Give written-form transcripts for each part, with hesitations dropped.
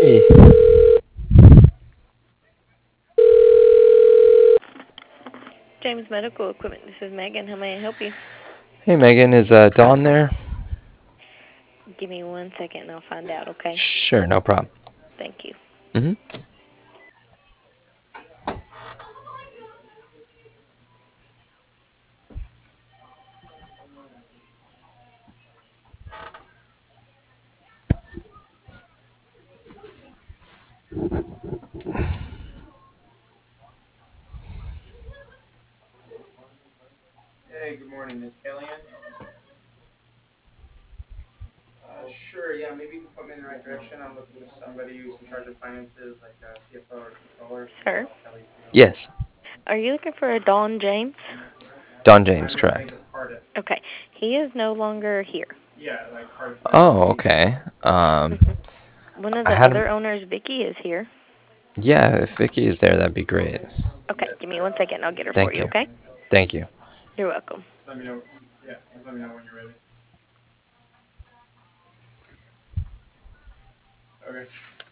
Hey. James Medical Equipment. This is Megan. How may I help you? Hey, Megan, is Dawn there? Give me 1 second and I'll find out, okay? Sure, no problem. Thank you. hmm Hey, good morning, Miss Kellyanne. Sure, yeah, maybe you can point me in the right direction. I'm looking for somebody who's in charge of finances, like a CFO or controller. Sir, Kelly's deal. Yes, are you looking for a Dawn James? Don James, I'm saying correct. of Cardiff. Okay. He is no longer here. Yeah, like Cardiff Oh, Financial. okay. One of I the had him. other owners, Vicky, is here. Yeah, if Vicky is there, that'd be great. Okay, give me 1 second and I'll get her for Thank you, you. okay? Thank you. You're welcome. Just let me know. Yeah, just let me know when you're ready. Okay.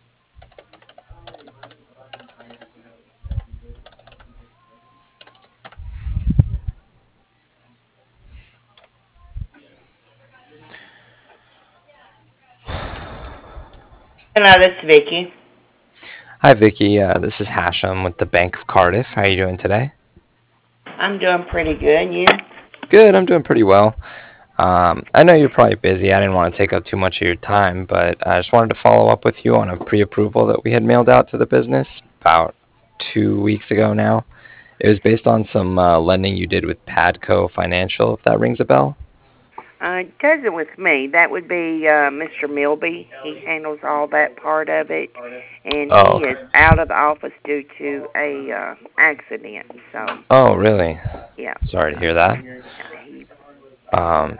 Hello, this is Vicky. Hi, Vicky. This is Hashem with the Bank of Cardiff. How are you doing today? I'm doing pretty good. And you? Good. I'm doing pretty well. I know you're probably busy. I didn't want to take up too much of your time, but I just wanted to follow up with you on a pre-approval that we had mailed out to the business about 2 weeks ago now. It was based on some lending you did with Padco Financial, if that rings a bell. It doesn't with me. That would be Mr. Milby. He handles all that part of it, and Oh, he okay. is out of the office due to a accident. So, Oh, really? yeah. Sorry So, to hear that. yeah, he. Um,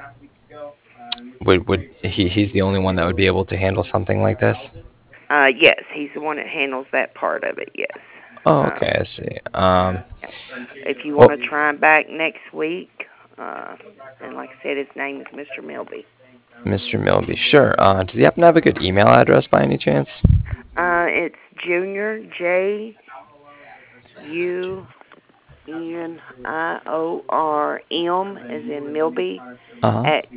he's the only one that would be able to handle something like this? Yes, he's the one that handles that part of it. Yes. Oh, Um, okay, I see. yeah. If you Well, want to try back next week, and like I said, his name is Mr. Milby. Mr. Milby, sure. Does he happen to have a good email address by any chance? It's Junior JUNIORM as in Milby Uh-huh. at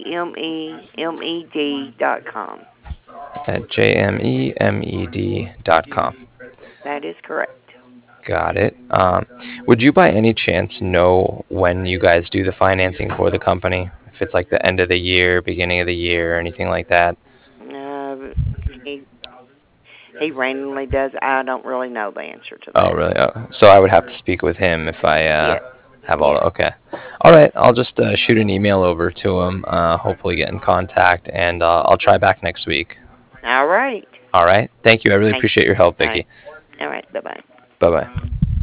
JMEMED.com. At jmemed.com. That is correct. Got it. Would you by any chance know when you guys do the financing for the company? If it's like the end of the year, beginning of the year, or anything like that? Uh, he he randomly does. I don't really know the answer to Oh, that. really? Oh, so I would have to speak with him if I Yes. have all. Yes. Okay. All right. I'll just shoot an email over to him. Hopefully, get in contact, and I'll try back next week. All right. All right. Thank you. I really Thank appreciate you. your help, All right. Vicky. All right. Bye bye. Bye bye.